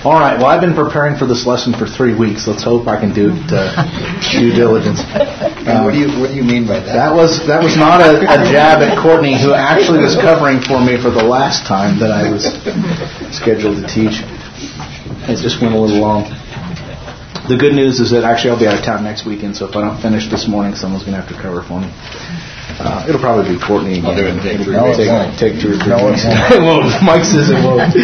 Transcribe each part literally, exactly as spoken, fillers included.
All right. Well, I've been preparing for this lesson for three weeks. Let's hope I can do it uh, due diligence. Um, what do you What do you mean by that? That was that was not a, a jab at Courtney, who actually was covering for me for the last time that I was scheduled to teach. It just went a little long. The good news is that actually I'll be out of town next weekend, so if I don't finish this morning, someone's going to have to cover for me. Uh, it'll probably be Courtney again. I'll do it in take, it'll no, take, take two or three no, weeks. It won't. Mike says it won't.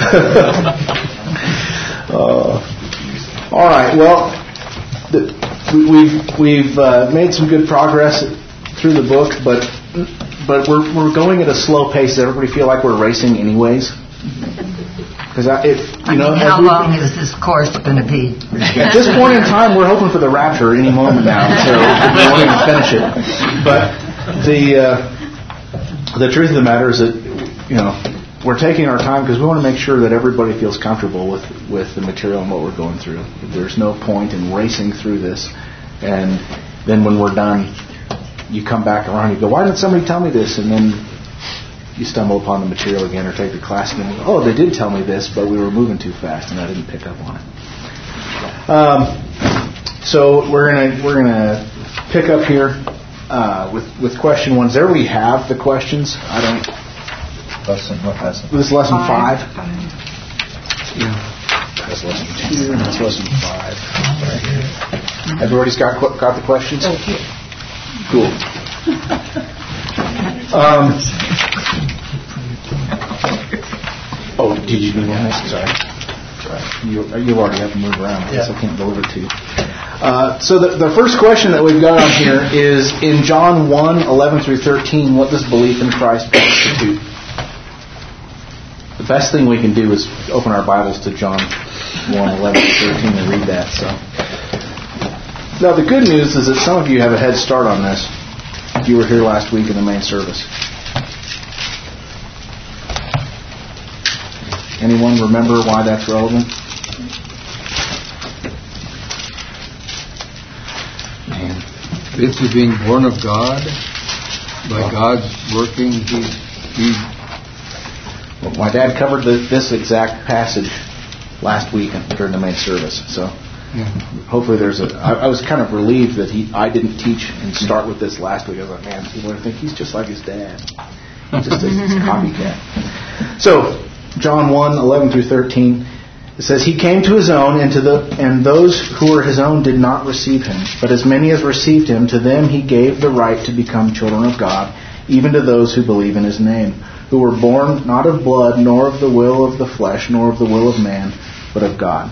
uh, all right. Well, the, we, we've we've uh, made some good progress through the book, but but we're we're going at a slow pace. Does everybody feel like we're racing, anyways? Because it, you know, I mean, how long is this course going to be? At this point in time, we're hoping for the rapture any moment now, so we won't even finish it. But the uh, the truth of the matter is that, you know, we're taking our time because we want to make sure that everybody feels comfortable with, with the material and what we're going through. There's no point in racing through this, and then when we're done, you come back around and you go, why didn't somebody tell me this? And then you stumble upon the material again or take the class again and go, oh, they did tell me this, but we were moving too fast and I didn't pick up on it. Um, so we're gonna we're gonna pick up here uh, with with question one. There we have the questions. I don't. Lesson, what lesson? This is lesson five. five. Yeah. That's lesson two, and that's lesson five. Right here. Everybody's got got the questions? Oh, here. Cool. Um, oh, did you do one? Sorry. Sorry. You, you already have to move around, yeah. So I can't deliver to you. Uh, so the, the first question that we've got on here is in John one, eleven through thirteen, what does belief in Christ constitute? The best thing we can do is open our Bibles to John one, eleven through thirteen and read that. So, now the good news is that some of you have a head start on this. You were here last week in the main service. Anyone remember why that's relevant? Man. This is being born of God, by God's working. He, he Well, my dad covered the, this exact passage last week during the main service. So yeah. Hopefully there's a... I, I was kind of relieved that he I didn't teach and start with this last week. I was like, man, people are going to think he's just like his dad. Just a copycat. So, John one, eleven through thirteen, it says, He came to His own, and to the and those who were His own did not receive Him. But as many as received Him, to them He gave the right to become children of God, even to those who believe in His name, who were born not of blood, nor of the will of the flesh, nor of the will of man, but of God.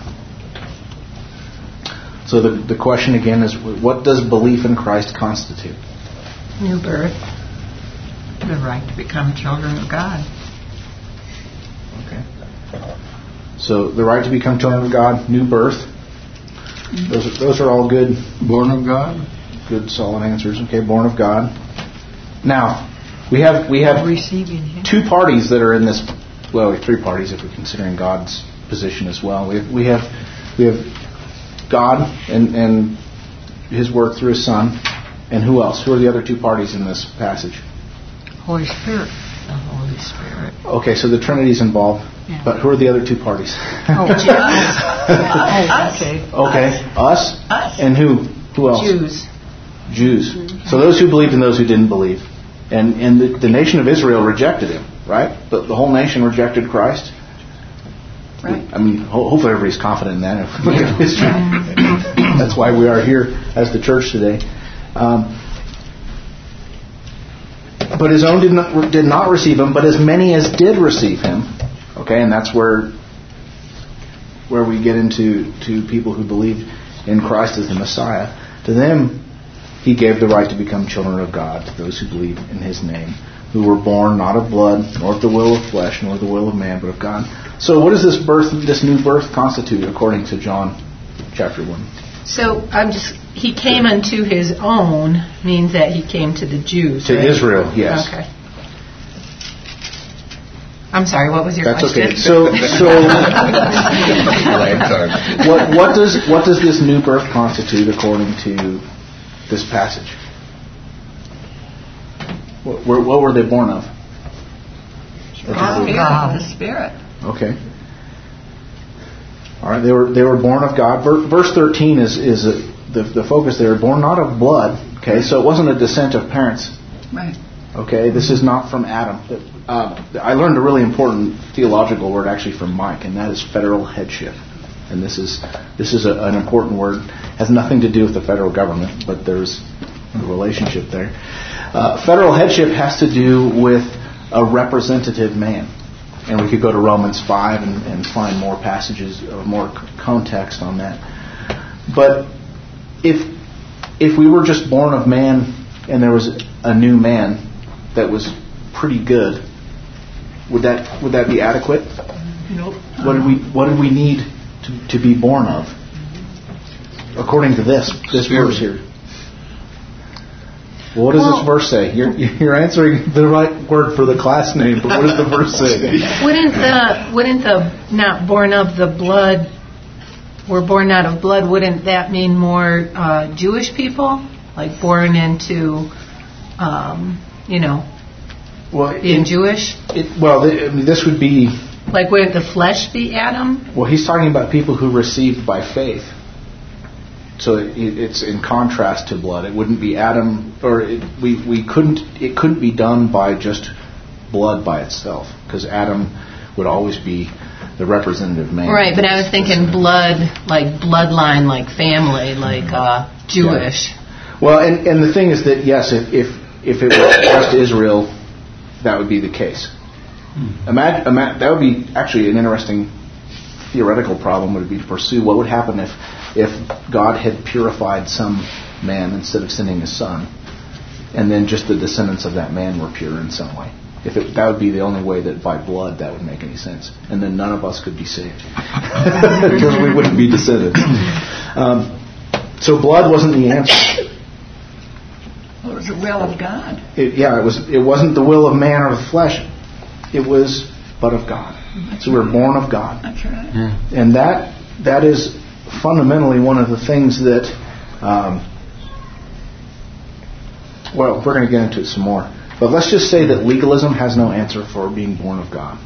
So the, the question again is, what does belief in Christ constitute? New birth. The right to become children of God. Okay. So the right to become children of God, new birth. Those are, those are all good. Born of God? Good, solid answers. Okay, born of God. Now, we have we have two parties that are in this. Well, three parties if we're considering God's position as well. We have we have, we have God and, and His work through His Son, and who else? Who are the other two parties in this passage? Holy Spirit. The Holy Spirit. Okay, so the Trinity's involved, yeah. But who are the other two parties? Oh, us. Us. Okay. Okay, us. Us. And who? Who else? Jews. Jews. Mm-hmm. So those who believed and those who didn't believe. And and the, the nation of Israel rejected Him, right? The, the whole nation rejected Christ. Right. I mean, ho- hopefully everybody's confident in that. If we look at history, that's why we are here as the church today. Um, but His own did not did not receive Him, but as many as did receive Him, okay, and that's where where we get into to people who believed in Christ as the Messiah. To them, He gave the right to become children of God, to those who believe in His name, who were born not of blood, nor of the will of flesh, nor of the will of man, but of God. So what does this birth, this new birth constitute according to John chapter one? So I'm just, He came unto His own means that He came to the Jews, To right? Israel, yes. Okay. I'm sorry, what was your That's question? okay. So, so what, what does what does this new birth constitute according to this passage? What, what were they born of? God, the Spirit. Okay. All right, they were they were born of God. Verse thirteen is is a, the the focus. They were born not of blood. Okay, so it wasn't a descent of parents. Right. Okay, this is not from Adam. Uh, I learned a really important theological word actually from Mike, and that is federal headship. And this is this is a, an important word. It has nothing to do with the federal government, but there's a relationship there. Uh, federal headship has to do with a representative man. And we could go to Romans five and, and find more passages or more context on that. But if if we were just born of man and there was a new man that was pretty good, would that would that be adequate? Nope. What did we what did we need to, to be born of? According to this this verse here. Well, what does well, this verse say? You're, you're answering the right word for the class name, but what does the verse say? Wouldn't the wouldn't the not born of the blood, we're born out of blood, wouldn't that mean more uh, Jewish people? Like born into, um, you know, well, being it, Jewish? It, well, the, I mean, this would be... Like wouldn't the flesh be Adam? Well, he's talking about people who received by faith. So it, it's in contrast to blood. It wouldn't be Adam, or it, we we couldn't. It couldn't be done by just blood by itself, because Adam would always be the representative man. Right, but I was thinking blood, like bloodline, like family, like uh, Jewish. Yeah. Well, and and the thing is that yes, if if, if it was just Israel, that would be the case. Imagine, imagine that would be actually an interesting theoretical problem. Would be to pursue what would happen if. If God had purified some man instead of sending His Son, and then just the descendants of that man were pure in some way. If it, that would be the only way that by blood that would make any sense, and then none of us could be saved because we wouldn't be descendants. Um, so blood wasn't the answer. Well, it was the will of God. It, yeah, it was. It wasn't the will of man or the flesh. It was but of God. That's so we were right. born of God, That's right. Yeah. and that that is. Fundamentally, one of the things that, um, well, we're going to get into it some more. But let's just say that legalism has no answer for being born of God.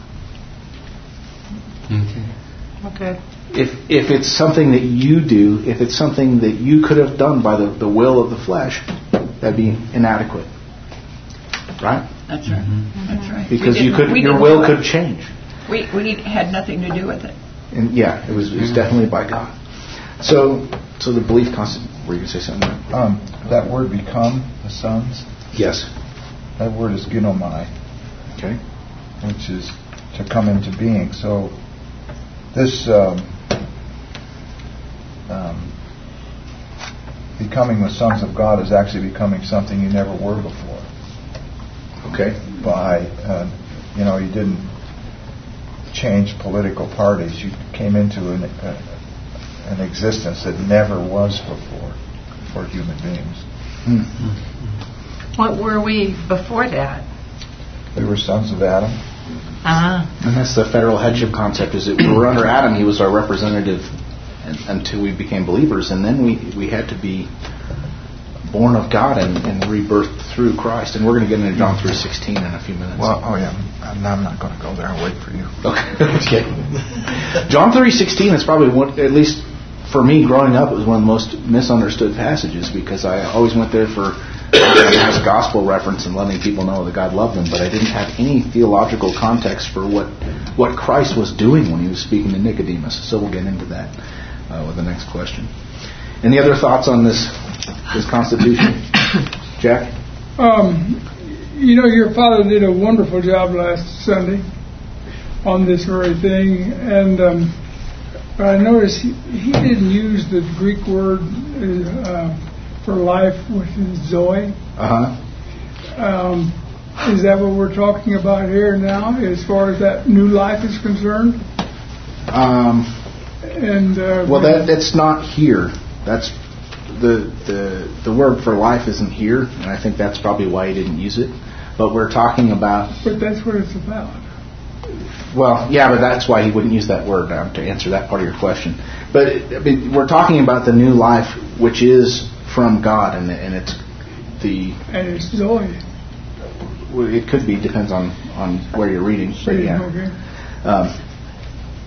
Okay. Okay. If if it's something that you do, if it's something that you could have done by the, the will of the flesh, that'd be inadequate, right? That's right. Mm-hmm. That's right. Because We you could, didn't- we your didn't will do it. could change. We we had nothing to do with it. And yeah, it was it was definitely by God. So so the belief constant. Were you going to say something? Um, that word "become" the sons. Yes. That word is ginomai, Okay. which is to come into being. So this um, um, becoming the sons of God is actually becoming something you never were before. Okay. By uh, you know, you didn't change political parties. You came into an, uh, an existence that never was before for human beings. Hmm. What were we before that? We were sons of Adam. Ah. And that's the federal headship concept, is that we were under Adam, he was our representative and, until we became believers, and then we, we had to be born of God and, and rebirthed through Christ. And we're going to get into John three sixteen in a few minutes. Well, oh yeah, I'm, I'm not going to go there. I'll wait for you. Okay. okay. John three sixteen is probably one, at least for me growing up, it was one of the most misunderstood passages, because I always went there for as a gospel reference and letting people know that God loved them, but I didn't have any theological context for what what Christ was doing when he was speaking to Nicodemus. So we'll get into that uh, with the next question. Any other thoughts on this this Constitution, Jack? Um, you know, your father did a wonderful job last Sunday on this very thing, and um, I noticed he, he didn't use the Greek word uh, for life, which is zoe. Uh-huh. Um, is that what we're talking about here now, as far as that new life is concerned? Um, and uh, well, that that's not here. That's the the the word for life isn't here, and I think that's probably why he didn't use it. But we're talking about. But that's what it's about. Well, yeah, but that's why he wouldn't use that word um, to answer that part of your question. But I mean, we're talking about the new life, which is from God, and and it's the. And it's Zoe. Well, it could be, depends on, on where you're reading. But yeah. Okay. Um,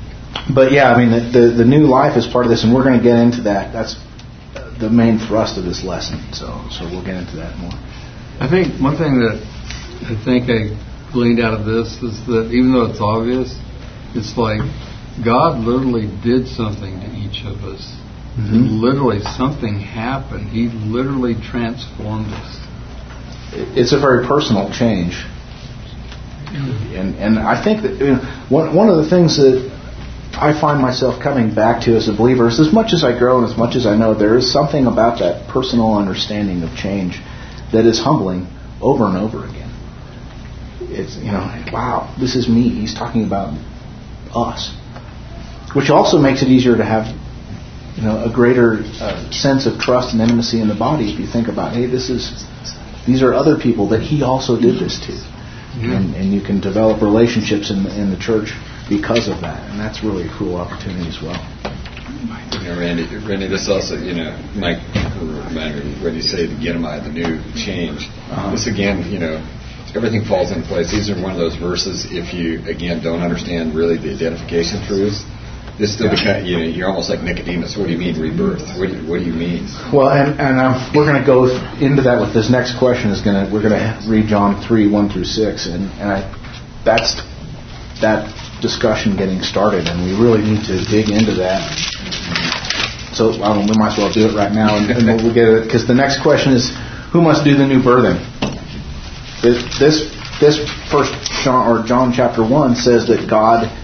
but yeah, I mean, the, the the new life is part of this, and we're going to get into that. That's the main thrust of this lesson. So so we'll get into that more. I think one thing that I think I gleaned out of this is that even though it's obvious, it's like God literally did something to each of us. Mm-hmm. Literally, something happened. He literally transformed us. It's a very personal change. And and I think that, you know, one one of the things that I find myself coming back to as a believer is, as much as I grow and as much as I know, there is something about that personal understanding of change that is humbling over and over again. It's, you know, wow, this is me. He's talking about us. Which also makes it easier to have, you know, a greater uh, sense of trust and intimacy in the body if you think about, hey, this is, these are other people that he also did this to. Mm-hmm. And, and you can develop relationships in the, in the church because of that. And that's really a cool opportunity as well. You know, Randy, Randy, this also, you know, Mike reminded me when you say the Genomai, the new change. Uh-huh. This again, you know, everything falls into place. These are one of those verses, if you, again, don't understand really the identification truths, this still yeah. becomes, you know, you're almost like Nicodemus. What do you mean rebirth? What do you, what do you mean? Well, and and um, we're going to go into that with this next question. Is going to we're going to read John three one through six, and and I, that's that discussion getting started, and we really need to dig into that. So I mean, we might as well do it right now, and, and we'll get it, because the next question is, who must do the new birthing? This this, this first John or John chapter one says that God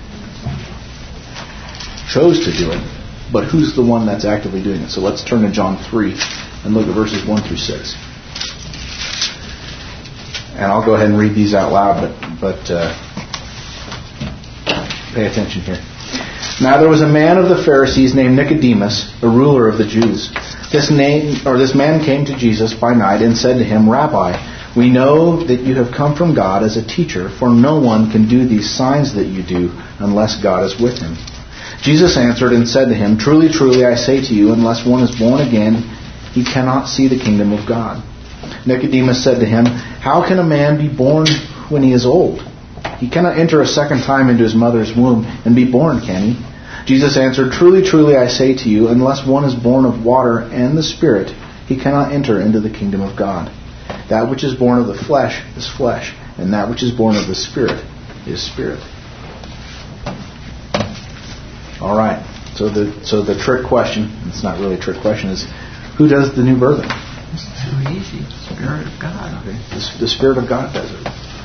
chose to do it, but who's the one that's actively doing it? So let's turn to John three and look at verses one through six. And I'll go ahead and read these out loud, but but uh, pay attention here. Now there was a man of the Pharisees named Nicodemus, a ruler of the Jews. This name or this man came to Jesus by night and said to him, Rabbi, we know that you have come from God as a teacher, for no one can do these signs that you do unless God is with him. Jesus answered and said to him, Truly, truly, I say to you, unless one is born again, he cannot see the kingdom of God. Nicodemus said to him, How can a man be born when he is old? He cannot enter a second time into his mother's womb and be born, can he? Jesus answered, Truly, truly, I say to you, unless one is born of water and the Spirit, he cannot enter into the kingdom of God. That which is born of the flesh is flesh, and that which is born of the Spirit is spirit. All right. So the so the trick question, it's not really a trick question, is who does the new birthing? It's so easy. The Spirit of God. Okay. The, the Spirit of God does it.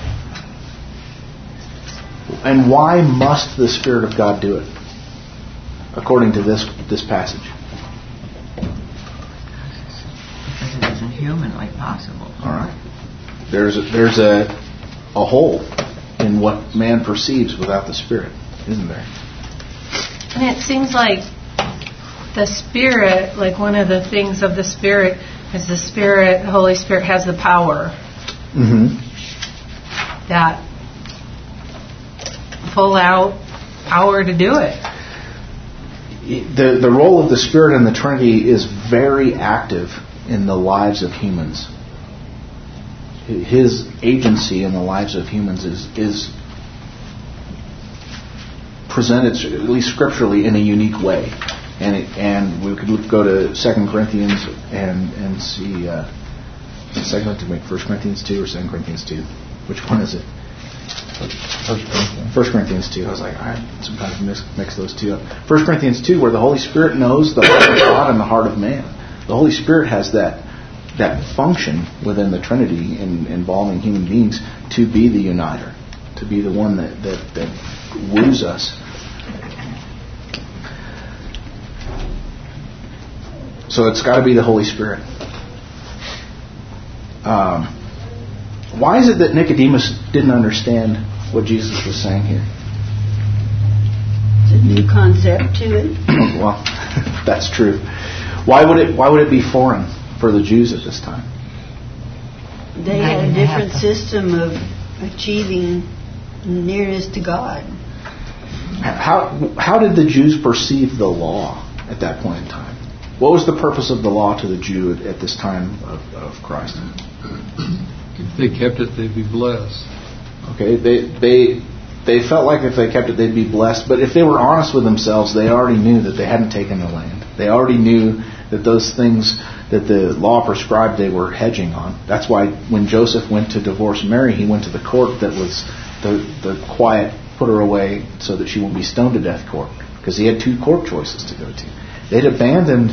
And why must the Spirit of God do it? According to this this passage. Because it isn't humanly possible. All right. There's a, there's a a hole in what man perceives without the Spirit, isn't there? And it seems like the Spirit, like one of the things of the Spirit is the Spirit, the Holy Spirit has the power. Mm-hmm. That full out power to do it. The the role of the Spirit in the Trinity is very active in the lives of humans. His agency in the lives of humans is is presented, at least scripturally, in a unique way. And it, and we could go to Second Corinthians and and see uh, Second Corinthians, First Corinthians two or Second Corinthians two. Which one is it? First Corinthians. First Corinthians two. I was like, I sometimes mix, mix those two up. First Corinthians two, where the Holy Spirit knows the heart of God and the heart of man. The Holy Spirit has that that function within the Trinity in involving human beings to be the uniter, to be the one that that, that woos us. So it's got to be the Holy Spirit. Um, why is it that Nicodemus didn't understand what Jesus was saying here? It's a new concept to it. Well, that's true. Why would it? Why would it be foreign for the Jews at this time? They had a different system of achieving nearness to God. How how did the Jews perceive the law at that point in time? What was the purpose of the law to the Jew at this time of, of Christ? If they kept it, they'd be blessed. Okay, they they they felt like if they kept it, they'd be blessed. But if they were honest with themselves, they already knew that they hadn't taken the land. They already knew that those things that the law prescribed they were hedging on. That's why when Joseph went to divorce Mary, he went to the court that was the, the quiet, put her away so that she won't be stoned to death court. Because he had two court choices to go to. They'd abandoned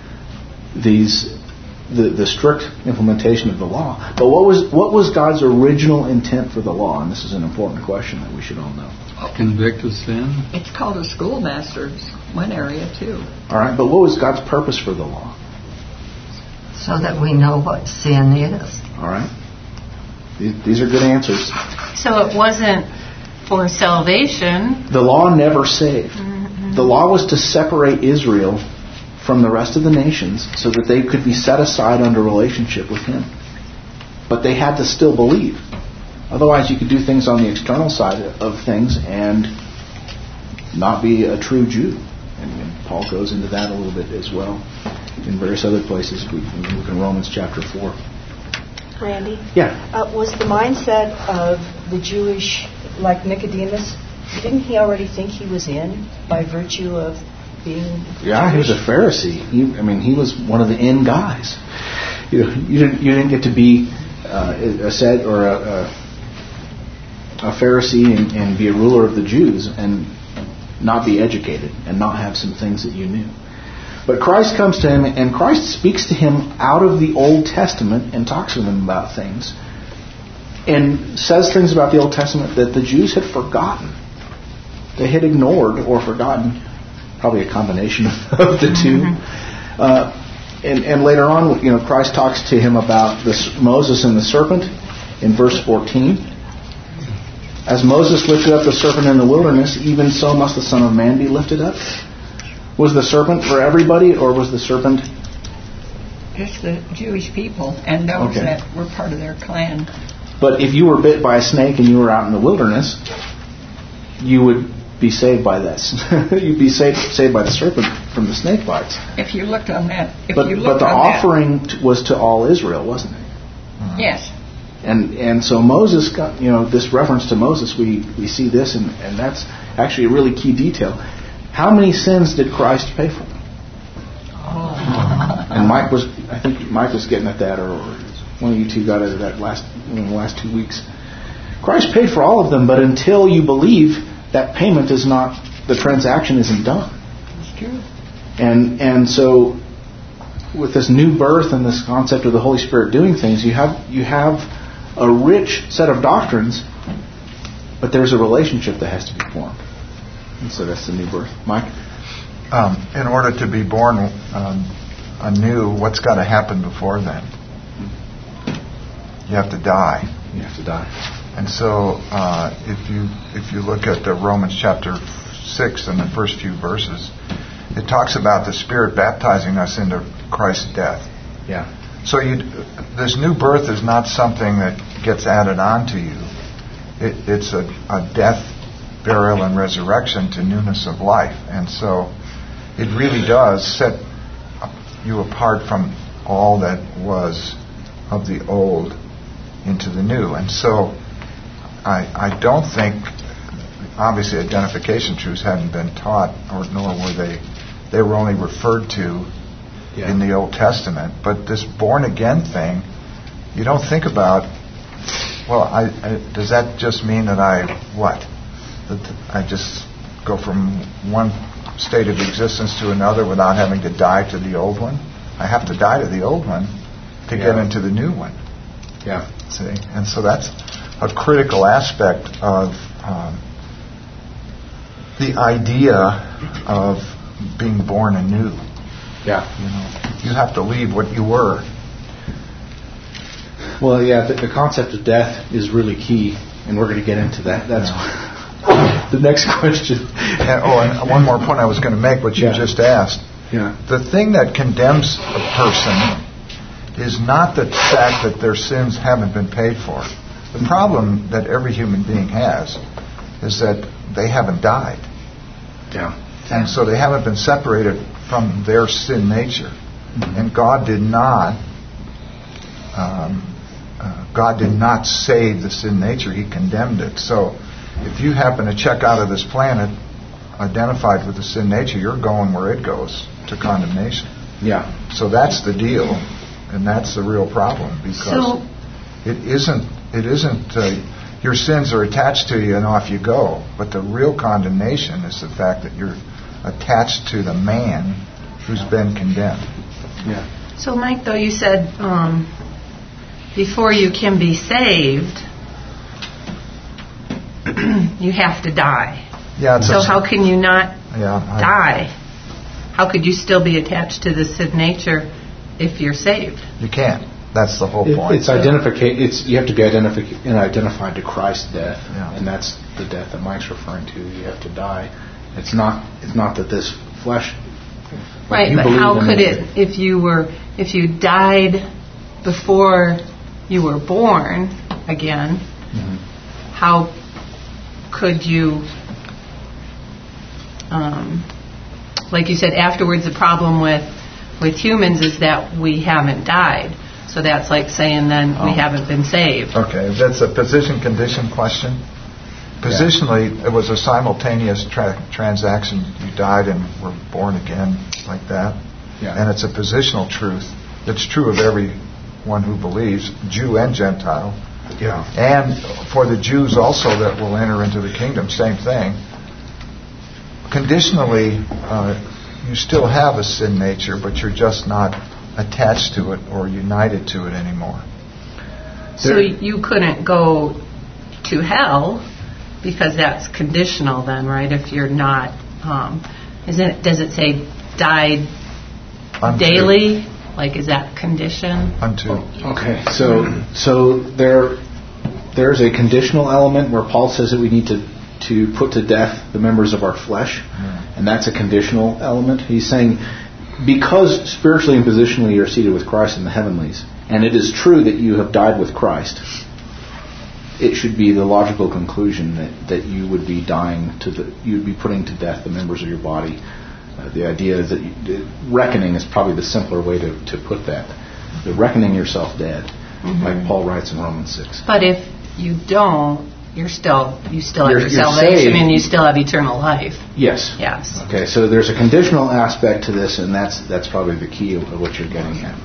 these the, the strict implementation of the law. But what was what was God's original intent for the law? And this is an important question that we should all know. Convict of sin. It's called a schoolmaster's one area too. All right, but what was God's purpose for the law? So that we know what sin is. All right. These, these are good answers. So it wasn't for salvation. The law never saved. Mm-hmm. The law was to separate Israel from the rest of the nations so that they could be set aside under relationship with Him. But they had to still believe. Otherwise, you could do things on the external side of things and not be a true Jew. And, and Paul goes into that a little bit as well in various other places. We can look in Romans chapter four. Randy? Yeah. Uh, was the mindset of the Jewish, like Nicodemus, didn't he already think he was in by virtue of being Yeah, Jewish? He was a Pharisee. He, I mean, he was one of the in guys. You know, you didn't you didn't get to be uh, a said or a, a, a Pharisee and, and be a ruler of the Jews and not be educated and not have some things that you knew. But Christ comes to him, and Christ speaks to him out of the Old Testament and talks with him about things and says things about the Old Testament that the Jews had forgotten. They had ignored or forgotten, probably a combination of the two. Uh, and, and later on, you know, Christ talks to him about this, Moses and the serpent in verse fourteen. As Moses lifted up the serpent in the wilderness, even so must the Son of Man be lifted up. Was the serpent for everybody, or was the serpent... Just the Jewish people and those okay. that were part of their clan. But if you were bit by a snake and you were out in the wilderness, you would be saved by this. You'd be saved saved by the serpent from the snake bites. If you looked on that... If but, you but looked the on offering that, was to all Israel, wasn't it? Uh-huh. Yes. And and so Moses got, you know, this reference to Moses, we, we see this, and, and that's actually a really key detail. How many sins did Christ pay for? Oh. And Mike was, I think Mike was getting at that, or one of you two got at that last in the last two weeks. Christ paid for all of them, but until you believe, that payment is not, the transaction isn't done. That's true. And and so, with this new birth and this concept of the Holy Spirit doing things, you have you have a rich set of doctrines, but there's a relationship that has to be formed. And so that's the new birth. Mike? Um, in order to be born um, anew, what's got to happen before then? You have to die. You have to die. And so uh, if you if you look at the Romans chapter six and the first few verses, it talks about the Spirit baptizing us into Christ's death. Yeah. So you, this new birth is not something that gets added on to you. It, it's a, a death, burial, and resurrection to newness of life. And so it really does set you apart from all that was of the old into the new. And so I, I don't think, obviously identification truths hadn't been taught, or nor were they, they were only referred to yeah. in the Old Testament. But this born again thing, you don't think about, well, I, I, does that just mean that I, what? That I just go from one state of existence to another without having to die to the old one? I have to die to the old one to yeah. get into the new one. Yeah. See? And so that's a critical aspect of um, the idea of being born anew. Yeah. You know, you have to leave what you were. Well, yeah, the, the concept of death is really key, and we're going to get into that. That's yeah. the next question. And, oh, and one more point I was going to make, what you yeah. just asked. Yeah. The thing that condemns a person is not the fact that their sins haven't been paid for. The problem that every human being has is that they haven't died. Yeah. And so they haven't been separated from their sin nature. Mm-hmm. And God did not um, uh, God did not save the sin nature. He condemned it. So if you happen to check out of this planet identified with the sin nature, you're going where it goes, to condemnation. Yeah. So that's the deal, and that's the real problem, because So- it isn't. It isn't. Uh, your sins are attached to you, and off you go. But the real condemnation is the fact that you're attached to the man who's been condemned. Yeah. So, Mike, though, you said um, before you can be saved, you have to die. Yeah. It's So a, how can you not yeah, I- die? How could you still be attached to the sin nature if you're saved? You can't. That's the whole It, point. it's identification. It's you have to be identified and identified to Christ's death, Yeah. and that's the death that Mike's referring to. You have to die. It's not. It's not that this flesh. Right, you but believe how in could it, if you were, if you died before you were born again, Mhm. how could you, um, like you said, afterwards the problem with, with humans is that we haven't died. So that's like saying then we Oh. haven't been saved. Okay, that's a position-condition question. Positionally, it was a simultaneous tra- transaction. You died and were born again, like that. Yeah. And it's a positional truth. It's true of everyone who believes, Jew and Gentile. Yeah. And for the Jews also that will enter into the kingdom, same thing. Conditionally, uh, you still have a sin nature, but you're just not attached to it or united to it anymore. So you couldn't go to hell because that's conditional then, right? If you're not, um, isn't it, does it say died Unto. daily? Like, is that condition? Unto. Okay, so so there there's a conditional element where Paul says that we need to to put to death the members of our flesh, Yeah. and that's a conditional element. He's saying because spiritually and positionally you're seated with Christ in the heavenlies, and it is true that you have died with Christ, it should be the logical conclusion that, that you would be dying to the you would be putting to death the members of your body. Uh, the idea is that you, uh, reckoning is probably the simpler way to, to put that. The reckoning yourself dead, Mhm. like Paul writes in Romans six. But if you don't, you're still, you still have You're- your you're salvation saved. and you still have eternal life. Yes. Yes. Okay, so there's a conditional aspect to this, and that's that's probably the key of, of what you're getting at.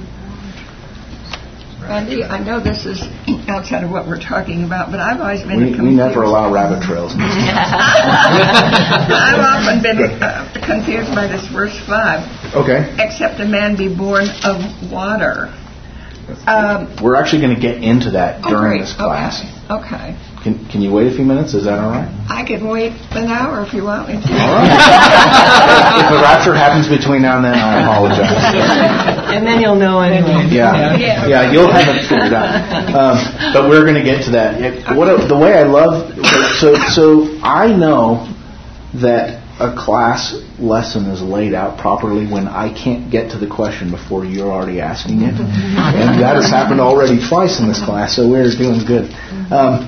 Randy, I know this is outside of what we're talking about, but I've always been We, confused. we never allow rabbit trails. In this I've often been uh, confused by this verse five. Okay. Except a man be born of water. Um, We're actually going to get into that oh, during great. this class. Okay. Okay. Can can you wait a few minutes? Is that all right? I can wait an hour if you want me to. All right. If the rapture happens between now and then, I apologize. And then you'll know anyway. Yeah, Yeah. yeah, you'll have it figured out. Um, but we're going to get to that. It, what a, the way I love so so I know that a class lesson is laid out properly when I can't get to the question before you're already asking it, and that has happened already twice in this class. So we're doing good. Um,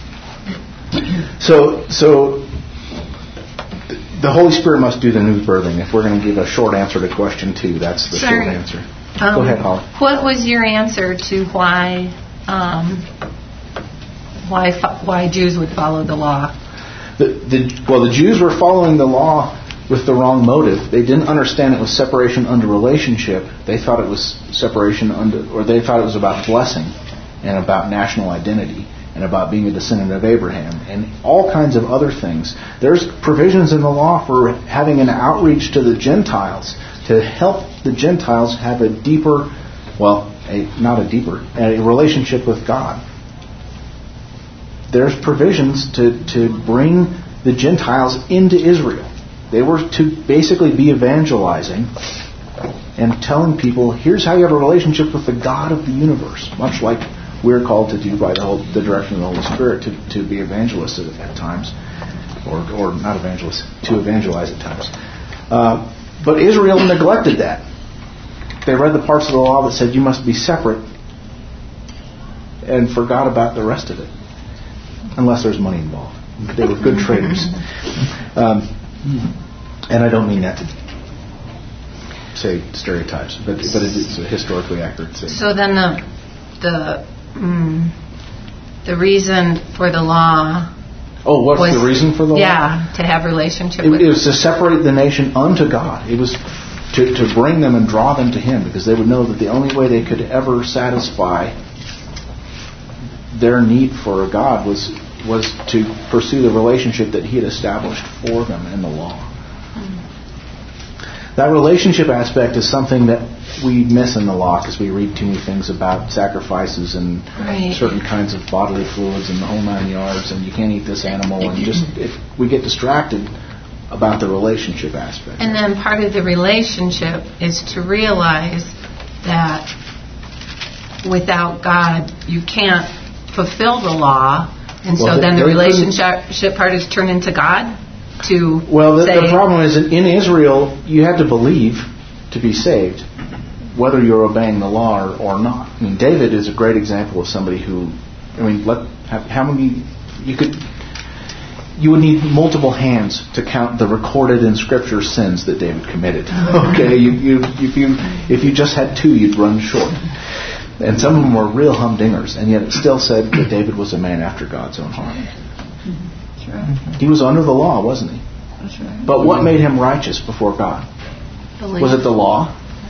so so. The Holy Spirit must do the new birthing. If we're going to give a short answer to question two, that's the Sorry. short answer. Um, Go ahead, Holly. What was your answer to why um, why fo- why Jews would follow the law? The, the, well, the Jews were following the law with the wrong motive. They didn't understand it was separation under relationship. They thought it was separation under, or they thought it was about blessing and about national identity and about being a descendant of Abraham and all kinds of other things. There's provisions in the law for having an outreach to the Gentiles to help the Gentiles have a deeper, well, a, not a deeper, a relationship with God. There's provisions to, to bring the Gentiles into Israel. They were to basically be evangelizing and telling people, here's how you have a relationship with the God of the universe, much like we're called to do by the, whole, the direction of the Holy Spirit to, to be evangelists at, at times, or, or not evangelists, to evangelize at times. Uh, but Israel neglected that. They read the parts of the law that said you must be separate and forgot about the rest of it, unless there's money involved. They were good traders. Um, and I don't mean that to say stereotypes, but, but it's a historically accurate statement. So then the the mm, the reason for the law Oh, what's was, the reason for the law? Yeah, to have relationship It, with it was to separate the nation unto God. It was to, to bring them and draw them to Him, because they would know that the only way they could ever satisfy their need for God was was to pursue the relationship that He had established for them in the law. That relationship aspect is something that we miss in the law because we read too many things about sacrifices and right. certain kinds of bodily fluids and the whole nine yards, and you can't eat this animal, and just it, we get distracted about the relationship aspect. And then part of the relationship is to realize that without God, you can't fulfill the law, and Well, so then the they- relationship part is turned into God. To well, the, say, the problem is that in Israel, you had to believe to be saved, whether you're obeying the law or, or not. I mean, David is a great example of somebody who, I mean, let, how, how many you could. You would need multiple hands to count the recorded in Scripture sins that David committed. Okay, you, you, if you if you just had two, you'd run short. And some of them were real humdingers, and yet it still said that David was a man after God's own heart. That's right. He was under the law, wasn't he? That's right. But what made him righteous before God? believe. Was it the law?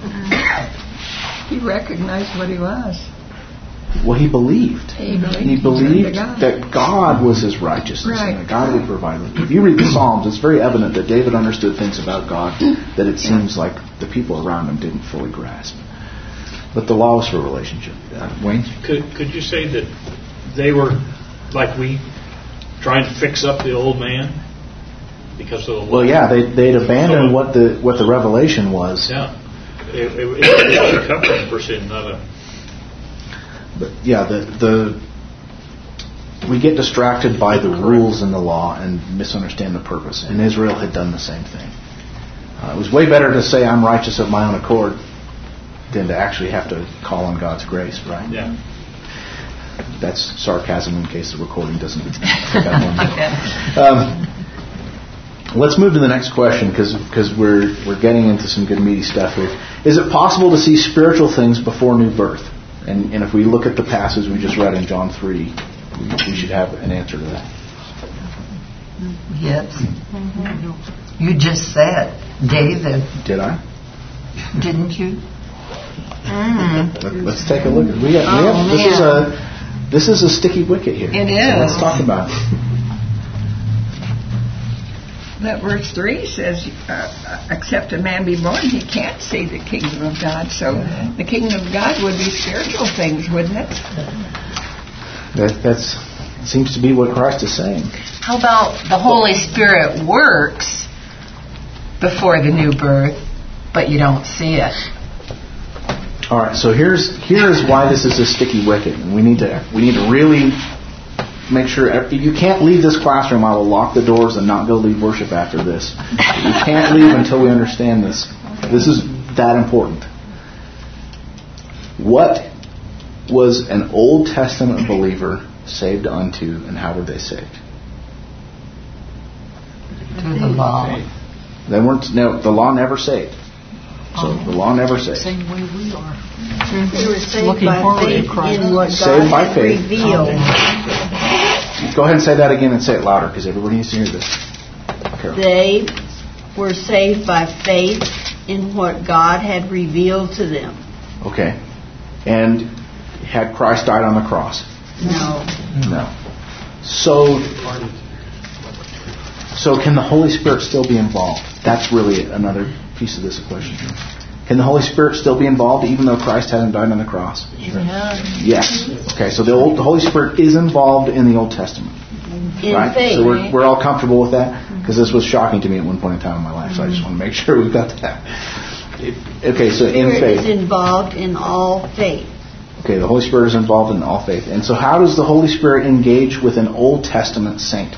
He recognized what he was. Well, he believed. He believed, He believed God. that God was his righteousness Right. and that God would provide. If you read the Psalms, it's very evident that David understood things about God that it seems like the people around him didn't fully grasp. But the law was for relationship. Uh, Wayne? Could could you say that they were like we, trying to fix up the old man because of the law? Well, yeah, they they'd abandoned what the what the revelation was. Yeah, it, it, it was a covering for sin, not a. But yeah, the the we get distracted by the rules in the law and misunderstand the purpose. And Israel had done the same thing. Uh, it was way better to say I'm righteous of my own accord than to actually have to call on God's grace, right? Yeah. That's sarcasm in case the recording doesn't pick up on that. Um, let's move to the next question because because we're we're getting into some good meaty stuff here. Is it possible to see spiritual things before new birth? And, and if we look at the passage we just read in John three, we, we should have an answer to that. Yes. Mm-hmm. You just said, David. Did I? Didn't you? Mm. Let, let's take a look. We have, we have, Oh, this is man. a this is a sticky wicket here. It So is. let's talk about it. That verse three says, uh, except a man be born, he can't see the kingdom of God. So the kingdom of God would be spiritual things, wouldn't it? That that's seems to be what Christ is saying. How about the Holy Spirit works before the new birth, but you don't see it? All right, so here's here's why this is a sticky wicket, and we need to we need to really make sure. If you can't leave this classroom, I will lock the doors and not go lead worship after this. You can't leave until we understand this. This is that important. What was an Old Testament believer saved unto, and how were they saved? To the law. They weren't. No, the law never saved. So the law never saved. Same way we are. They were saved Looking by forward to faith Christ. in what Saved God by had faith. revealed. Go ahead and say that again and say it louder because everybody needs to hear this. Carol. They were saved by faith in what God had revealed to them. Okay. And had Christ died on the cross? No. No. So, so can the Holy Spirit still be involved? That's really another piece of this equation. Can the Holy Spirit still be involved even though Christ hasn't died on the cross? Yeah. Yes. Okay, so the, old, the Holy Spirit is involved in the Old Testament. In Right? faith. So we're, we're all comfortable with that? Because this was shocking to me at one point in time in my life, so I just want to make sure we've got that. It, okay, so in Spirit faith. is involved in all faith. Okay, the Holy Spirit is involved in all faith. And so how does the Holy Spirit engage with an Old Testament saint?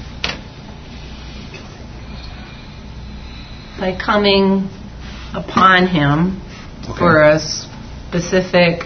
By coming upon him Okay. for a specific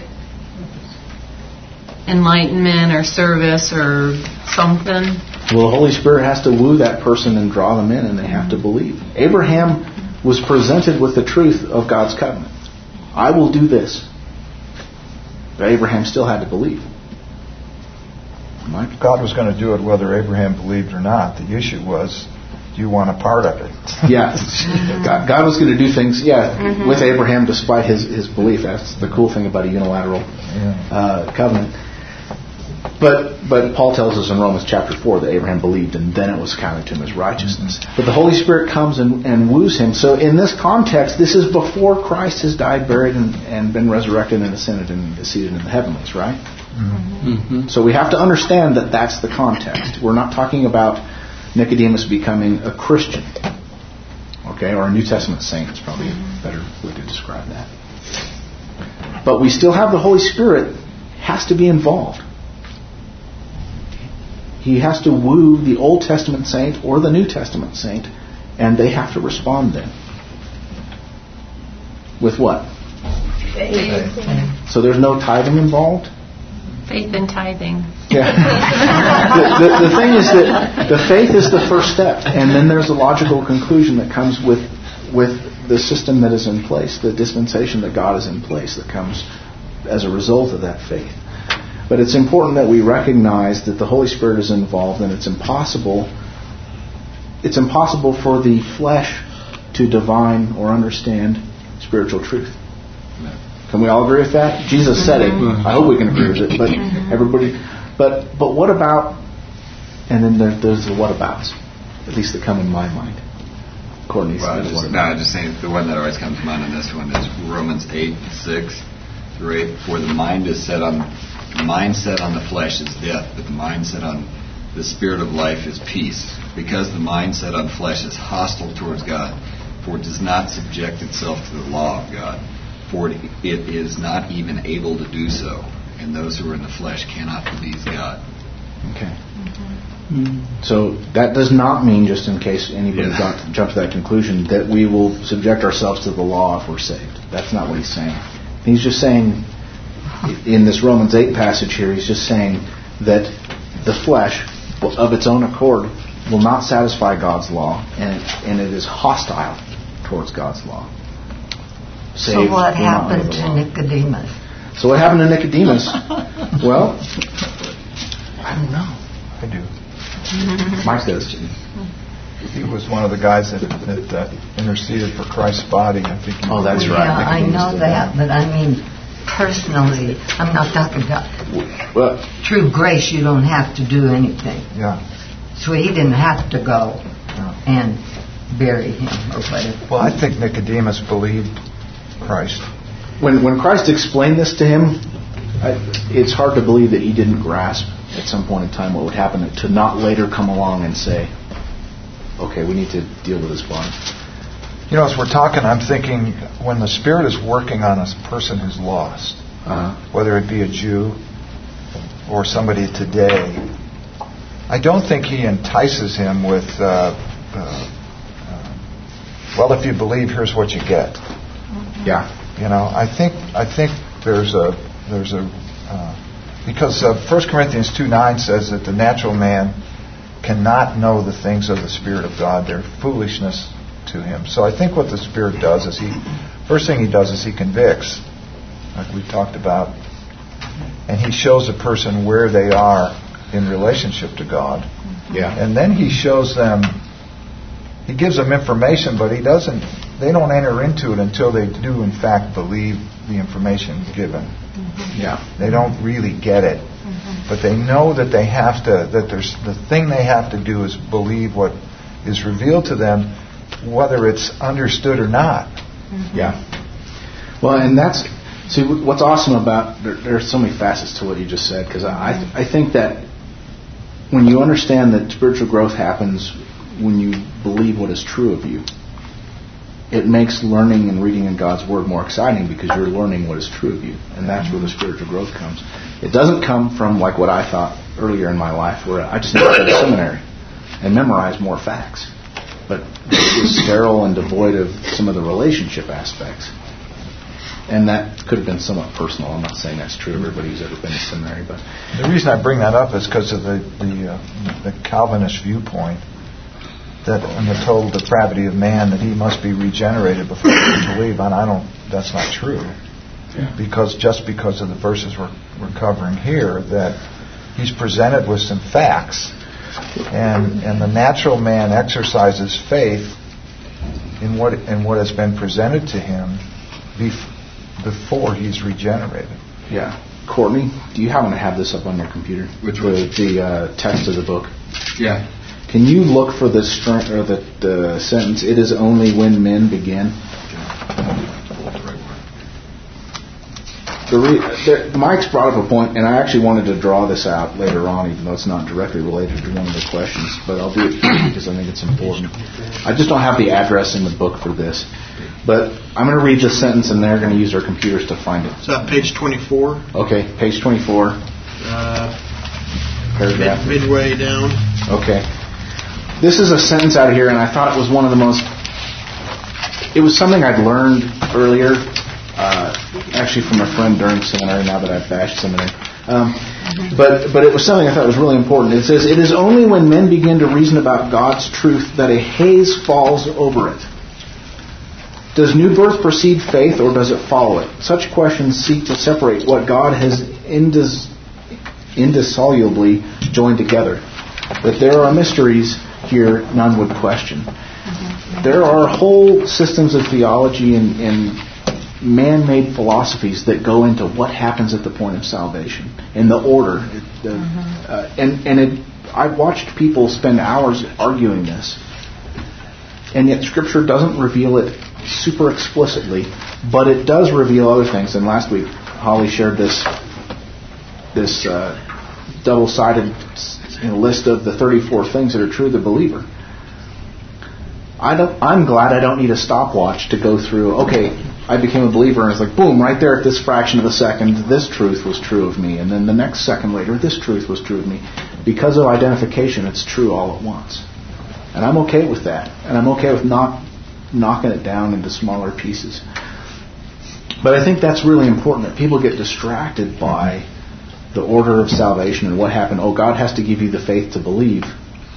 enlightenment or service or something. Well, the Holy Spirit has to woo that person and draw them in, and they have to believe. Abraham was presented with the truth of God's covenant. I will do this. But Abraham still had to believe. Mike? God was going to do it whether Abraham believed or not. The issue was, do you want a part of it? Yeah. God, God was going to do things, yeah, mm-hmm. with Abraham despite his, his belief. That's the cool thing about a unilateral yeah. uh, covenant. But but Paul tells us in Romans chapter four that Abraham believed and then it was counted to him as righteousness. Mm-hmm. But the Holy Spirit comes and, and woos him. So in this context, this is before Christ has died, buried, and, and been resurrected and ascended and is seated in the heavenlies, right? Mm-hmm. Mm-hmm. So we have to understand that that's the context. We're not talking about Nicodemus becoming a Christian, okay, or a New Testament saint is probably a better way to describe that. But we still have the Holy Spirit has to be involved. He has to woo the Old Testament saint or the New Testament saint, and they have to respond then. With what? Faith. So there's no tithing involved? Faith and tithing. Yeah. the, the, the thing is that the faith is the first step, and then there's a logical conclusion that comes with with the system that is in place, the dispensation that God is in place that comes as a result of that faith. But it's important that we recognize that the Holy Spirit is involved, and it's impossible it's impossible for the flesh to divine or understand spiritual truth. Can we all agree with that? Jesus said it. I hope we can agree with it. But everybody, but but what about? And then there, there's the what abouts, at least that come in my mind. Courtney well, said, just, no, I'm just saying the one that always comes to mind on this one is Romans eight six through eight. For the mind is set on the mind set on the flesh is death, but the mind set on the spirit of life is peace. Because the mind set on flesh is hostile towards God, for it does not subject itself to the law of God. For it is not even able to do so, and those who are in the flesh cannot please God. Okay. Mm-hmm. So that does not mean, just in case anybody yeah. got to jump to that conclusion, that we will subject ourselves to the law if we're saved. That's not what he's saying. He's just saying, in this Romans eight passage here, he's just saying that the flesh, of its own accord, will not satisfy God's law, and it, and it is hostile towards God's law. Saved, so what happened to Nicodemus? So what happened to Nicodemus? Well, I don't know. I do. Mike does. He was one of the guys that, that uh, interceded for Christ's body. I think. Oh, that's right. Yeah, I know that, but I mean, personally, I'm not talking about. Well, through grace, you don't have to do anything. Yeah. So he didn't have to go yeah. and bury him or whatever. Well, I think Nicodemus believed Christ. When when Christ explained this to him, I, it's hard to believe that he didn't grasp at some point in time what would happen, to not later come along and say, okay, we need to deal with this body. You know, as we're talking, I'm thinking when the Spirit is working on a person who's lost, uh-huh. whether it be a Jew or somebody today, I don't think he entices him with, uh, uh, uh, well, if you believe, here's what you get. Yeah. You know, I think I think there's a there's a uh, because uh, First Corinthians two nine says that the natural man cannot know the things of the Spirit of God; they're foolishness to him. So I think what the Spirit does is he first thing he does is he convicts, like we talked about, and he shows a person where they are in relationship to God. Yeah. And then he shows them. He gives them information, but he doesn't. They don't enter into it until they do, in fact, believe the information given. Mm-hmm. Yeah. They don't really get it, mm-hmm. but they know that they have to. That there's the thing they have to do is believe what is revealed to them, whether it's understood or not. Mm-hmm. Yeah. Well, and that's see what's awesome about there, there's so many facets to what you just said, because I I think that when you understand that spiritual growth happens when you believe what is true of you, it makes learning and reading in God's Word more exciting because you're learning what is true of you. And that's where the spiritual growth comes. It doesn't come from like what I thought earlier in my life, where I just need to go to seminary and memorize more facts. But it was sterile and devoid of some of the relationship aspects. And that could have been somewhat personal. I'm not saying that's true of everybody who's ever been to seminary. But the reason I bring that up is because of the, the, uh, the Calvinist viewpoint, that in the total depravity of man, that he must be regenerated before he can believe. And I don't. That's not true. Yeah. Because just because of the verses we're, we're covering here, that he's presented with some facts, and and the natural man exercises faith in what in what has been presented to him bef- before he's regenerated. Yeah. Courtney, do you happen to have this up on your computer? Which the, one? The uh, text of the book. Yeah. Can you look for the strength or the, the sentence? It is only when men begin. The re, the, Mike's brought up a point, and I actually wanted to draw this out later on, even though it's not directly related to one of the questions. But I'll do it here because I think it's important. I just don't have the address in the book for this. But I'm going to read the sentence, and they're going to use their computers to find it. Is that page twenty-four? Okay, page twenty-four. Uh, Paragraph. Mid, midway down. Okay. This is a sentence out of here, and I thought it was one of the most... It was something I'd learned earlier, uh, actually from a friend during seminary, now that I've bashed seminary. Um, but, but it was something I thought was really important. It says, "It is only when men begin to reason about God's truth that a haze falls over it. Does new birth precede faith, or does it follow it? Such questions seek to separate what God has indis- indissolubly joined together. That there are mysteries here none would question." Mm-hmm. There are whole systems of theology and, and man-made philosophies that go into what happens at the point of salvation and the order. The, mm-hmm. uh, and and it, I've watched people spend hours arguing this, and yet Scripture doesn't reveal it super explicitly, but it does reveal other things. And last week, Holly shared this this uh, double-sided you know, list of the thirty-four things that are true of the believer. I don't. I'm glad I don't need a stopwatch to go through. Okay, I became a believer, and it's like boom, right there at this fraction of a second, this truth was true of me, and then the next second later, this truth was true of me. Because of identification, it's true all at once, and I'm okay with that, and I'm okay with not knocking it down into smaller pieces. But I think that's really important, that people get distracted by the order of salvation and what happened. Oh, God has to give you the faith to believe.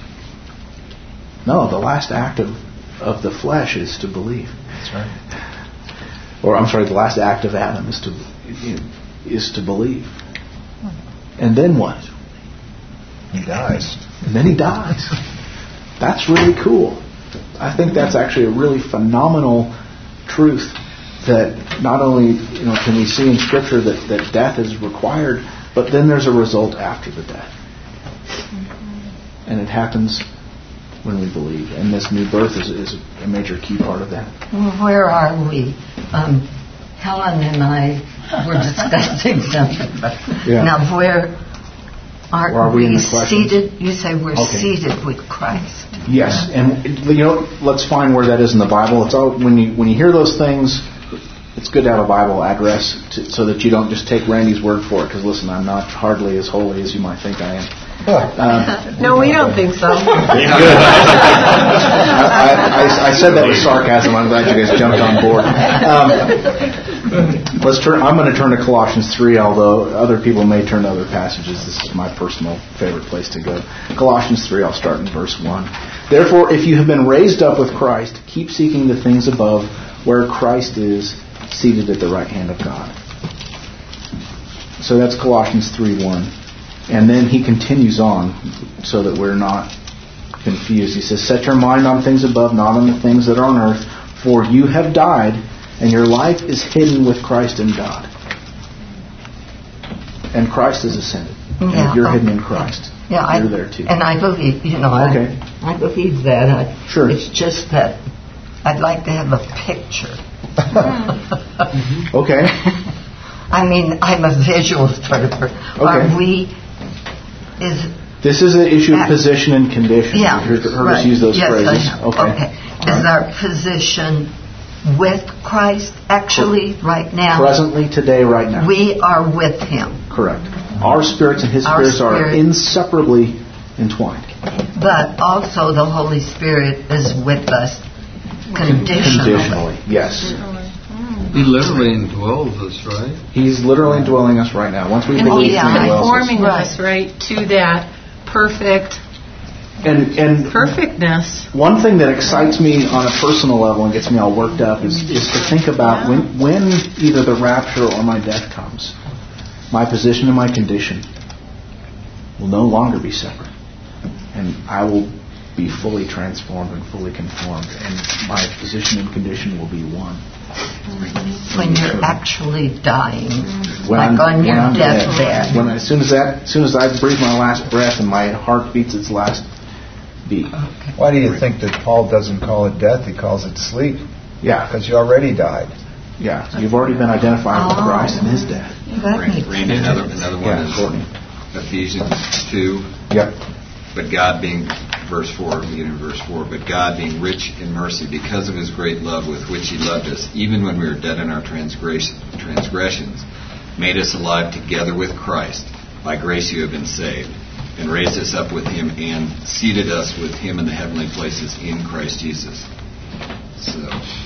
No, the last act of, of the flesh is to believe. That's right. Or I'm sorry, the last act of Adam is to you know, is to believe. And then what? He dies. And then he dies. That's really cool. I think that's actually a really phenomenal truth, that not only you know can we see in Scripture that, that death is required, but then there's a result after the death. And it happens when we believe. And this new birth is, is a major key part of that. Where are we? Um, Helen and I were discussing something. But yeah. Now, where are, where are we, we in the seated? You say we're okay. seated with Christ. Yes, and you know, let's find where that is in the Bible. It's all when you when you hear those things. It's good to have a Bible address to, so that you don't just take Randy's word for it. Because listen, I'm not hardly as holy as you might think I am. Um, no, we don't think so. Good. I, I, I said that with sarcasm. I'm glad you guys jumped on board. Um, let's turn. I'm going to turn to Colossians three, although other people may turn to other passages. This is my personal favorite place to go. Colossians three. I'll start in verse one. Therefore, if you have been raised up with Christ, keep seeking the things above, where Christ is, seated at the right hand of God. So that's Colossians three one. And then he continues on so that we're not confused. He says, set your mind on things above, not on the things that are on earth, for you have died, and your life is hidden with Christ in God. And Christ is ascended. Yeah. And you're hidden in Christ. Yeah, you're I, there too. And I believe, you know, okay. I, I believe that. I, sure. It's just that I'd like to have a picture. Okay. I mean, I'm a visual sort of person. Okay. Are we... Is this is an issue of position and condition. Yeah, you heard, heard right. us use those yes, phrases. Okay. okay. Is right. Our position with Christ actually For, right now? Presently, today, right now. We are with Him. Correct. Our spirits and His Our spirits spirit, are inseparably entwined. But also the Holy Spirit is with us conditionally. Conditionally, yes. He literally indwells us, right? He's literally indwelling us right now. Once we and believe, He's He indwells forming us. us right to that perfect and and perfectness. One thing that excites me on a personal level and gets me all worked up is, is to think about yeah. when when either the rapture or my death comes, my position and my condition. will no longer be separate. And I will be fully transformed and fully conformed, and my position and condition will be one. When you're actually dying, When like I'm, on your when I'm deathbed. dead. When as soon as that, as soon as I breathe my last breath and my heart beats its last beat. Okay. Why do you think that Paul doesn't call it death? He calls it sleep. Yeah, Because you already died. yeah. You've already been identified with Oh. Christ and His death. That Randy, makes Randy, sense. another, another one Yeah, is Courtney. Ephesians two. Yep. But God being, verse four, beginning of verse four, but God being rich in mercy because of His great love with which He loved us, even when we were dead in our transgress- transgressions, made us alive together with Christ. By grace you have been saved, and raised us up with Him and seated us with Him in the heavenly places in Christ Jesus. So,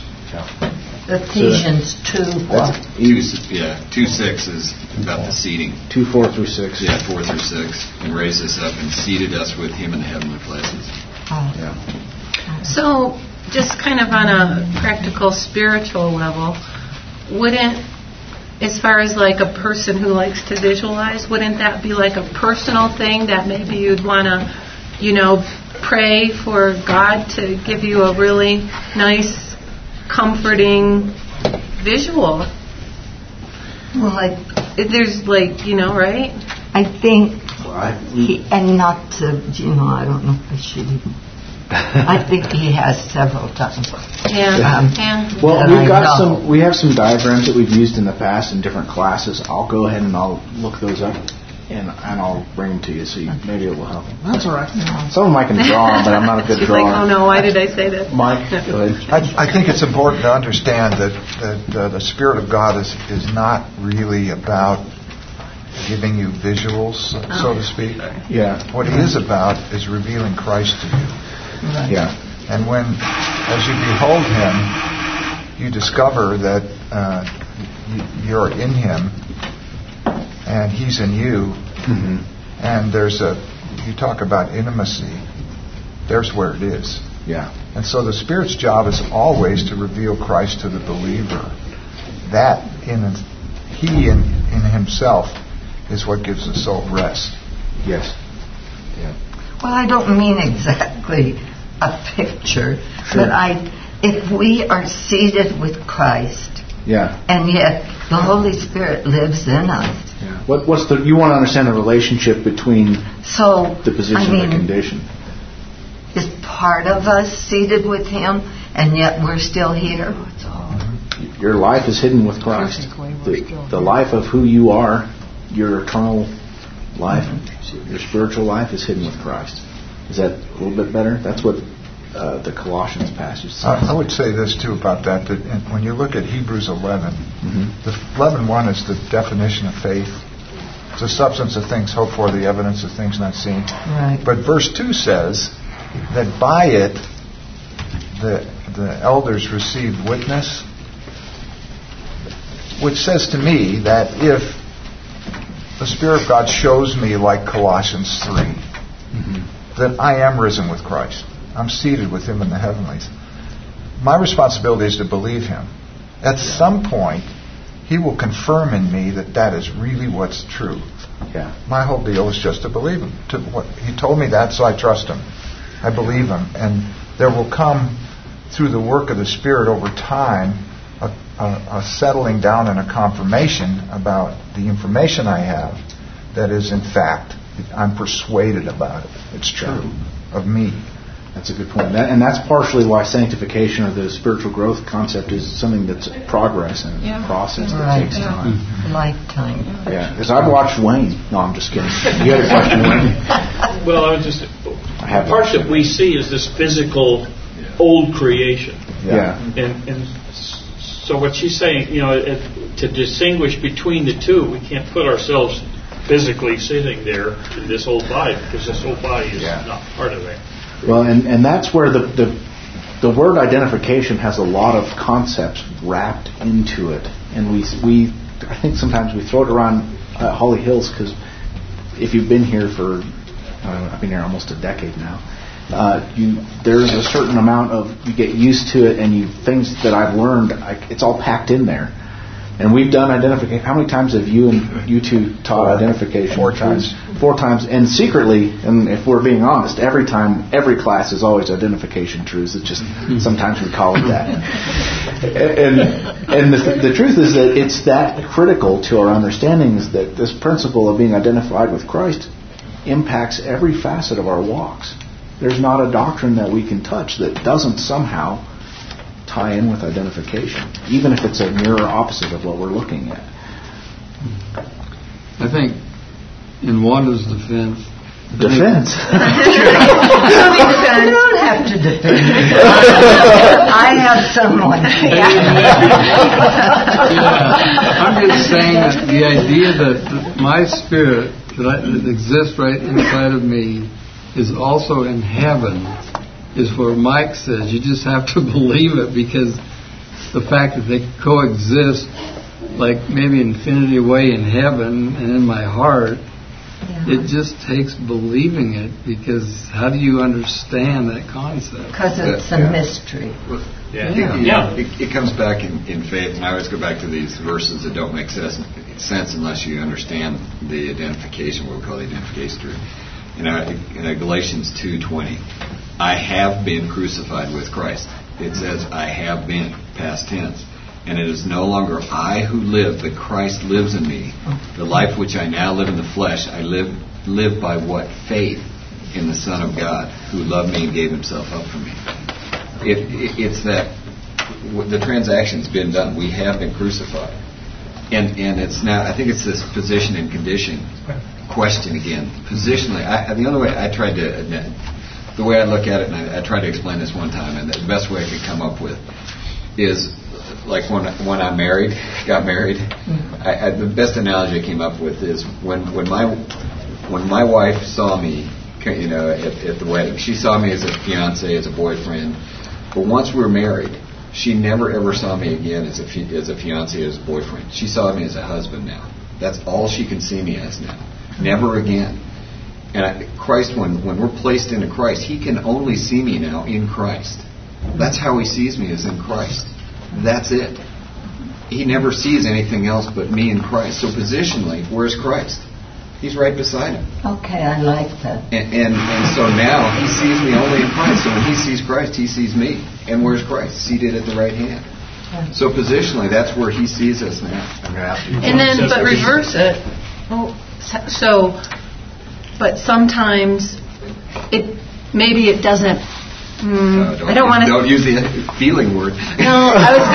Ephesians two, what? two, yeah, two six is about the seating. Two, four through six. Yeah, four through six, and raised us up and seated us with Him in the heavenly places. Oh. Yeah. So, just kind of on a practical spiritual level, wouldn't, as far as like a person who likes to visualize, wouldn't that be like a personal thing that maybe you'd want to, you know, pray for God to give you a really nice, comforting visual? Well, I, There's like, you know, right? I think Well, I, he, and not to, you know, I don't know if I should even, I think he has several times. Yeah. Um, yeah. Well, that we've I got know. some. We have some diagrams that we've used in the past in different classes. I'll go ahead and I'll look those up, and and I'll bring them to you. So you, maybe it will help. That's all right. Some of them I can draw, but I'm not a good She's drawer. like, oh no, why did I say that? Mike, go ahead. I, I think it's important to understand that, that uh, the Spirit of God is, is not really about giving you visuals, so to speak. Yeah. What He is about is revealing Christ to you. Yeah. And when, as you behold Him, you discover that uh, y- you're in Him and He's in you, Mm-hmm. and there's a, you talk about intimacy, there's where it is. Yeah. And so the Spirit's job is always to reveal Christ to the believer. That in He in, in Himself is what gives the soul rest. Yes. Yeah. Well, I don't mean exactly a picture, Sure. but I, if we are seated with Christ, Yeah. and yet the Holy Spirit lives in us. Yeah. What, what's the? You want to understand the relationship between So, the position I mean, and the condition. is part of us seated with Him, and yet we're still here? Your life is hidden with Christ. The, the life of who you are, your eternal life, your spiritual life is hidden with Christ. Is that a little bit better? That's what uh, the Colossians passage says. I, I would say this too about that, that in, when you look at Hebrews eleven, Mm-hmm. the eleven one is the definition of faith. It's the substance of things hoped for, the evidence of things not seen. Right. But verse two says that by it the the elders received witness, which says to me that if the Spirit of God shows me, like Colossians three, Mm-hmm. that I am risen with Christ, I'm seated with Him in the heavenlies, my responsibility is to believe Him. At some point, He will confirm in me that that is really what's true. Yeah. My whole deal is just to believe Him. To what He told me that, so I trust Him. I believe Him, and there will come through the work of the Spirit over time a, a, a settling down and a confirmation about the information I have that is, in fact, I'm persuaded about it. It's true of me. That's a good point. That, and that's partially why sanctification or the spiritual growth concept is something that's a progress and Yeah. a process that Right. takes time. Lifetime. Yeah, because I've watched Wayne. No, I'm just kidding. You had a question, Wayne? Well, I was just, have the part that we see is this physical old creation. Yeah. And, and s- so what she's saying, you know, it, to distinguish between the two, we can't put ourselves physically sitting there in this old body, because this old body is Yeah. not part of it. Well, and, and that's where the, the the word identification has a lot of concepts wrapped into it, and we we I think sometimes we throw it around uh, Holly Hills because if you've been here for uh, I've been here almost a decade now, uh, you there's a certain amount of you get used to it, and you things that I've learned I, it's all packed in there, And we've done identification. How many times have you and you two taught Four. identification? Four times. Four times. And secretly, and if we're being honest, every time, every class is always identification truths. It's just sometimes we call it that. and and the, the truth is that it's that critical to our understandings that this principle of being identified with Christ impacts every facet of our walks. There's not a doctrine that we can touch that doesn't somehow tie in with identification, even if it's a mirror opposite of what we're looking at. I think in Wanda's defense... Defense? You don't have to defend me. I have someone. Yeah. I'm just saying that the idea that my spirit that, I, that exists right inside of me is also in heaven is where Mike says you just have to believe it, because the fact that they coexist like maybe infinity away in heaven and in my heart, yeah. It just takes believing it, because how do you understand that concept? Because it's yeah. a yeah. mystery. Yeah, yeah. It, yeah. It, it comes back in, in faith, and I always go back to these verses that don't make sense, sense unless you understand the identification, what we call the identification truth. In, our, in Galatians two twenty, I have been crucified with Christ. It says, I have been, past tense. And it is no longer I who live, but Christ lives in me. The life which I now live in the flesh, I live live by what? Faith in the Son of God, who loved me and gave himself up for me. It, it, it's that the transaction's been done. We have been crucified. And and it's now, I think it's this position and condition question again. Positionally, I, the only way I tried to, the way I look at it, and I, I tried to explain this one time, and the best way I could come up with is, like when when I married, got married, I, I, the best analogy I came up with is when when my when my wife saw me, you know, at, at the wedding, she saw me as a fiance, as a boyfriend, but once we were married, she never ever saw me again as a as a fiance, as a boyfriend. She saw me as a husband now. That's all she can see me as now. Never again. And I, Christ, when when we're placed into Christ, He can only see me now in Christ. That's how He sees me, is in Christ. That's it. He never sees anything else but me in Christ. So positionally, where's Christ? He's right beside him. Okay, I like that. And, and and so now he sees me only in Christ. So when he sees Christ, he sees me. And where's Christ? Seated at the right hand. So positionally, that's where he sees us now. And then, but reverse it. Oh, so, but sometimes it maybe it doesn't. Mm, uh, don't, I don't want to. Don't use the feeling word. No, I was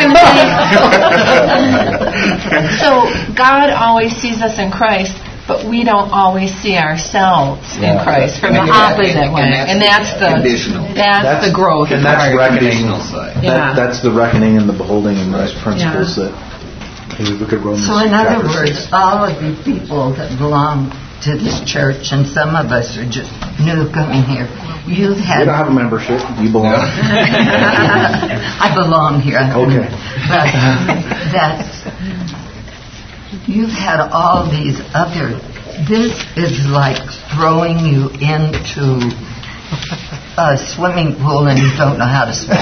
going to say. So God always sees us in Christ, but we don't always see ourselves yeah, in Christ from the opposite way, and that's the conditional. That's, that's the growth, and that's part. reckoning. That, yeah. That's the reckoning and the beholding and those principles yeah. that we look at Romans. So in other words, six. all of the people that belong to this church, and some of us are just new coming here. You've had. You don't have a membership. You belong. I belong here. Okay. But that's. You've had all these other. This is like throwing you into a swimming pool and you don't know how to swim.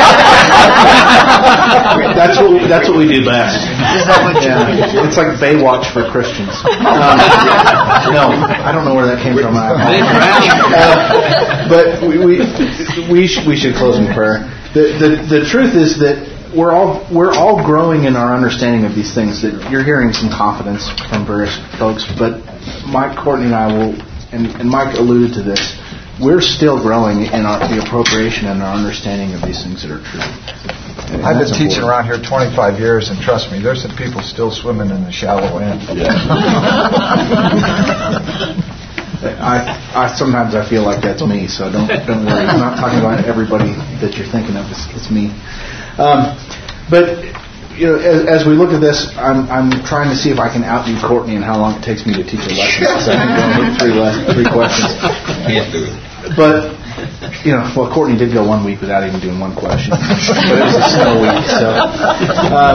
that's what we, that's what we do best. Is that what yeah. you do? It's like Baywatch for Christians. Um, no, I don't know where that came from. uh, but we we we should, we should close in prayer. The, the the truth is that we're all we're all growing in our understanding of these things. That you're hearing some confidence from various folks, but Mike, Courtney, and I will, and, and Mike alluded to this. We're still growing in our, the appropriation and our understanding of these things that are true. And I've been teaching important. around here twenty-five years, and trust me, there's some people still swimming in the shallow end. Yeah. I, I sometimes I feel like that's me, so don't don't worry. I'm not talking about everybody that you're thinking of. It's, it's me. Um, but you know, as, as we look at this, I'm I'm trying to see if I can outdo Courtney and how long it takes me to teach a lesson. So I think going with three le- three questions. Can't do it. But you know, well, Courtney did go one week without even doing one question, but it was a snow week. So, um,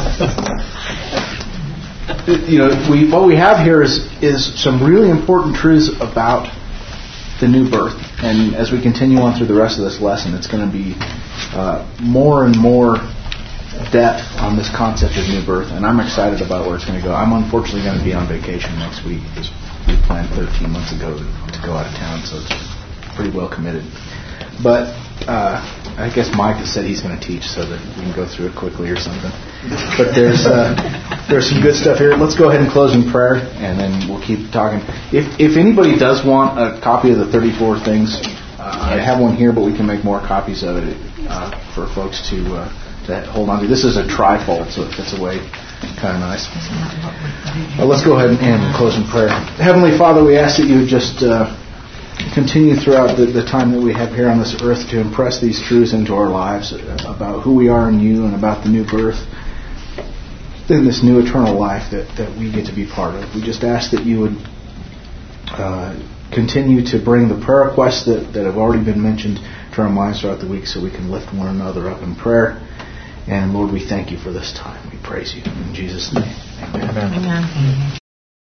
you know, we what we have here is is some really important truths about the new birth, and as we continue on through the rest of this lesson, it's going to be uh, more and more depth on this concept of new birth, and I'm excited about where it's going to go. I'm unfortunately going to be on vacation next week because we planned thirteen months ago to, to go out of town, so it's pretty well committed. But uh, I guess Mike has said he's going to teach so that we can go through it quickly or something. But there's uh, there's some good stuff here. Let's go ahead and close in prayer, and then we'll keep talking. If if anybody does want a copy of the thirty-four things, uh, I have one here, but we can make more copies of it uh, for folks to uh, to hold on to. This is a trifold, so it fits away kind of nice. Well, let's go ahead and close in prayer. Heavenly Father, we ask that you would just uh, continue throughout the, the time that we have here on this earth to impress these truths into our lives about who we are in you and about the new birth and this new eternal life that, that we get to be part of. We just ask that you would uh, continue to bring the prayer requests that, that have already been mentioned to our minds throughout the week so we can lift one another up in prayer. And Lord, we thank you for this time. We praise you. In Jesus' name, amen. Amen. Amen.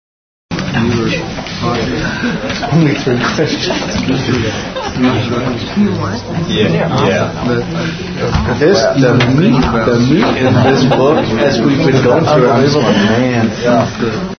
Only three questions. Yeah, yeah. This, the meat, the meat in this book, as we've been going through it, man.